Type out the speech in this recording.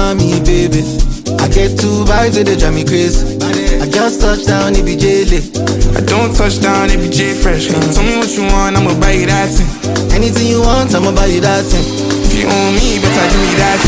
mommy, baby. I get two vibes with the drive me crazy. I just touched down, it be J-Lit. I don't touch down, it be J-Fresh. Tell me what you want, I'ma buy you that thing. Anything you want, I'ma buy you that thing. If you own me, better give me that thing.